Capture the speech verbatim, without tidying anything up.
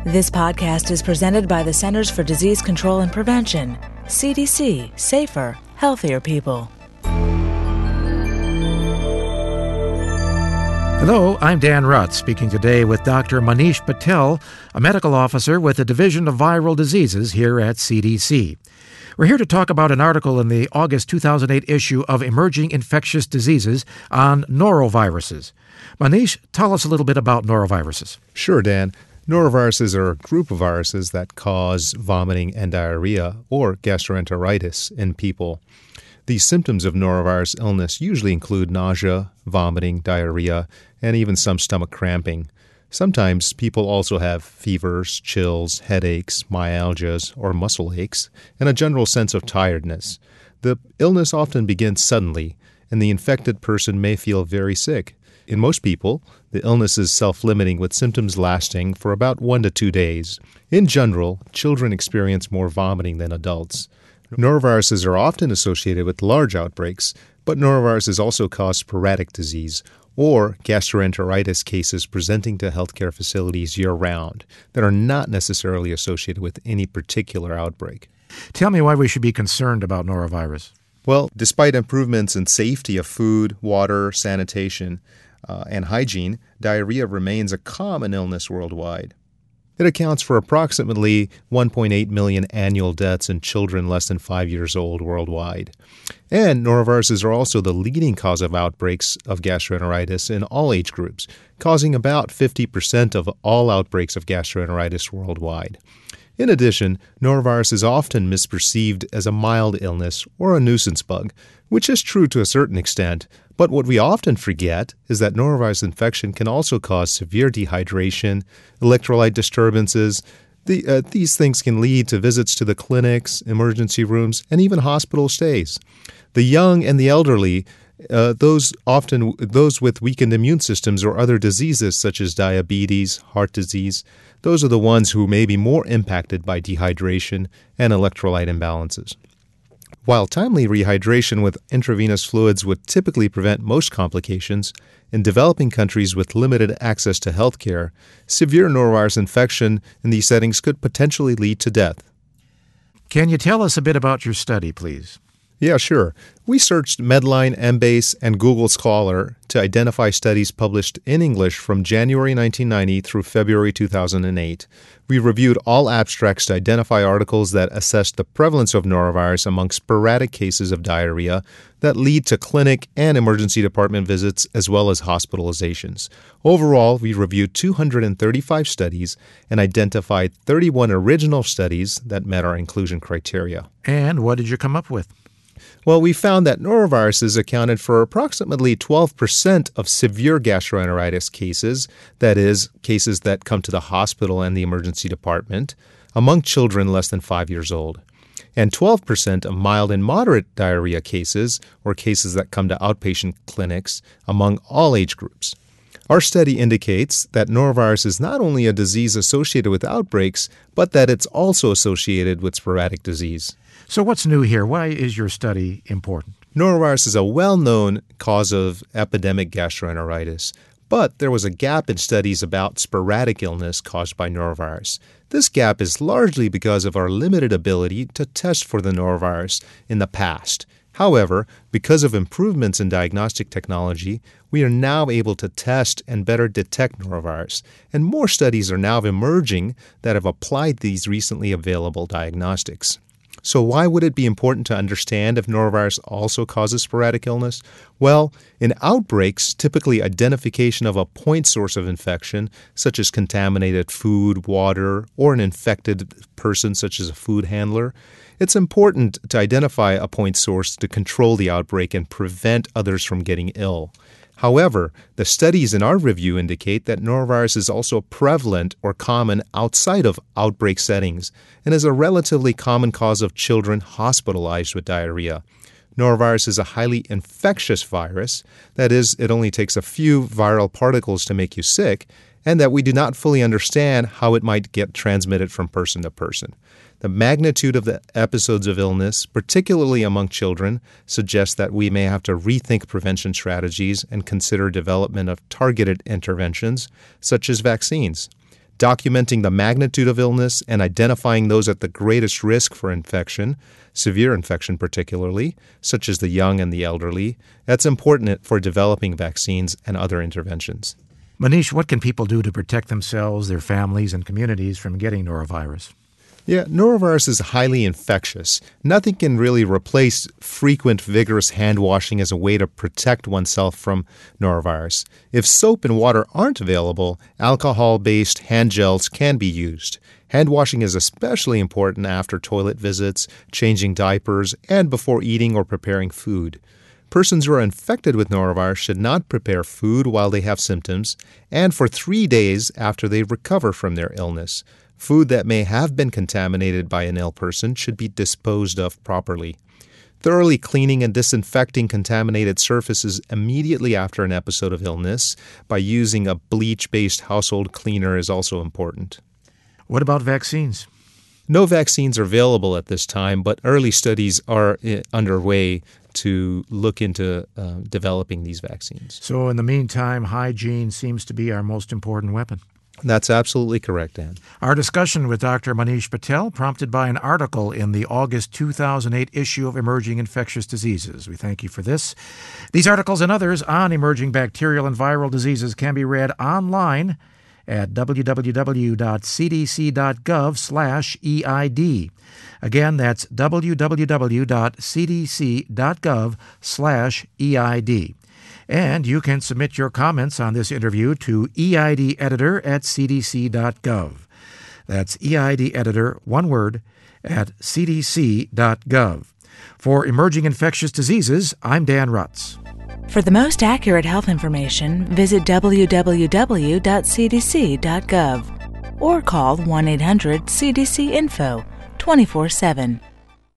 This podcast is presented by the Centers for Disease Control and Prevention. C D C. Safer, healthier people. Hello, I'm Dan Rutt, speaking today with Doctor Manish Patel, a medical officer with the Division of Viral Diseases here at C D C. We're here to talk about an article in the August two thousand eight issue of Emerging Infectious Diseases on noroviruses. Manish, tell us a little bit about noroviruses. Sure, Dan. Noroviruses are a group of viruses that cause vomiting and diarrhea or gastroenteritis in people. The symptoms of norovirus illness usually include nausea, vomiting, diarrhea, and even some stomach cramping. Sometimes people also have fevers, chills, headaches, myalgias, or muscle aches, and a general sense of tiredness. The illness often begins suddenly, and the infected person may feel very sick. In most people, the illness is self-limiting with symptoms lasting for about one to two days. In general, children experience more vomiting than adults. Noroviruses are often associated with large outbreaks, but noroviruses also cause sporadic disease or gastroenteritis cases presenting to healthcare facilities year-round that are not necessarily associated with any particular outbreak. Tell me why we should be concerned about norovirus. Well, despite improvements in safety of food, water, sanitation, uh, and hygiene, diarrhea remains a common illness worldwide. It accounts for approximately one point eight million annual deaths in children less than five years old worldwide. And noroviruses are also the leading cause of outbreaks of gastroenteritis in all age groups, causing about fifty percent of all outbreaks of gastroenteritis worldwide. In addition, norovirus is often misperceived as a mild illness or a nuisance bug, which is true to a certain extent, but what we often forget is that norovirus infection can also cause severe dehydration, electrolyte disturbances. The, uh, these things can lead to visits to the clinics, emergency rooms, and even hospital stays. The young and the elderly, uh, those often those with weakened immune systems or other diseases such as diabetes, heart disease, those are the ones who may be more impacted by dehydration and electrolyte imbalances. While timely rehydration with intravenous fluids would typically prevent most complications, in developing countries with limited access to health care, severe norovirus infection in these settings could potentially lead to death. Can you tell us a bit about your study, please? Yeah, sure. We searched Medline, Embase, and Google Scholar to identify studies published in English from January nineteen ninety through February two thousand eight. We reviewed all abstracts to identify articles that assessed the prevalence of norovirus among sporadic cases of diarrhea that lead to clinic and emergency department visits as well as hospitalizations. Overall, we reviewed two hundred thirty-five studies and identified thirty-one original studies that met our inclusion criteria. And what did you come up with? Well, we found that noroviruses accounted for approximately twelve percent of severe gastroenteritis cases, that is, cases that come to the hospital and the emergency department, among children less than five years old, and twelve percent of mild and moderate diarrhea cases, or cases that come to outpatient clinics, among all age groups. Our study indicates that norovirus is not only a disease associated with outbreaks, but that it's also associated with sporadic disease. So what's new here? Why is your study important? Norovirus is a well-known cause of epidemic gastroenteritis, but there was a gap in studies about sporadic illness caused by norovirus. This gap is largely because of our limited ability to test for the norovirus in the past. However, because of improvements in diagnostic technology, we are now able to test and better detect norovirus, and more studies are now emerging that have applied these recently available diagnostics. So why would it be important to understand if norovirus also causes sporadic illness? Well, in outbreaks, typically identification of a point source of infection, such as contaminated food, water, or an infected person, such as a food handler, it's important to identify a point source to control the outbreak and prevent others from getting ill. However, the studies in our review indicate that norovirus is also prevalent or common outside of outbreak settings and is a relatively common cause of children hospitalized with diarrhea. Norovirus is a highly infectious virus, that is, it only takes a few viral particles to make you sick, and that we do not fully understand how it might get transmitted from person to person. The magnitude of the episodes of illness, particularly among children, suggests that we may have to rethink prevention strategies and consider development of targeted interventions, such as vaccines. documenting the magnitude of illness and identifying those at the greatest risk for infection, severe infection particularly, such as the young and the elderly. That's important for developing vaccines and other interventions. Manish, what can people do to protect themselves, their families, and communities from getting norovirus? Yeah, norovirus is highly infectious. Nothing can really replace frequent, vigorous hand washing as a way to protect oneself from norovirus. If soap and water aren't available, alcohol-based hand gels can be used. Hand washing is especially important after toilet visits, changing diapers, and before eating or preparing food. Persons who are infected with norovirus should not prepare food while they have symptoms and for three days after they recover from their illness. Food that may have been contaminated by an ill person should be disposed of properly. Thoroughly cleaning and disinfecting contaminated surfaces immediately after an episode of illness by using a bleach-based household cleaner is also important. What about vaccines? No vaccines are available at this time, but early studies are underway to look into uh, developing these vaccines. So in the meantime, hygiene seems to be our most important weapon. That's absolutely correct, Dan. Our discussion with Doctor Manish Patel prompted by an article in the August two thousand eight issue of Emerging Infectious Diseases. We thank you for this. These articles and others on emerging bacterial and viral diseases can be read online at w w w dot c d c dot gov slash E I D. Again, that's w w w dot c d c dot gov slash E I D. And you can submit your comments on this interview to E I D editor at c d c dot gov. That's E I D editor, one word, at c d c dot gov. For Emerging Infectious Diseases, I'm Dan Rutz. For the most accurate health information, visit w w w dot c d c dot gov or call one eight hundred C D C info twenty-four seven.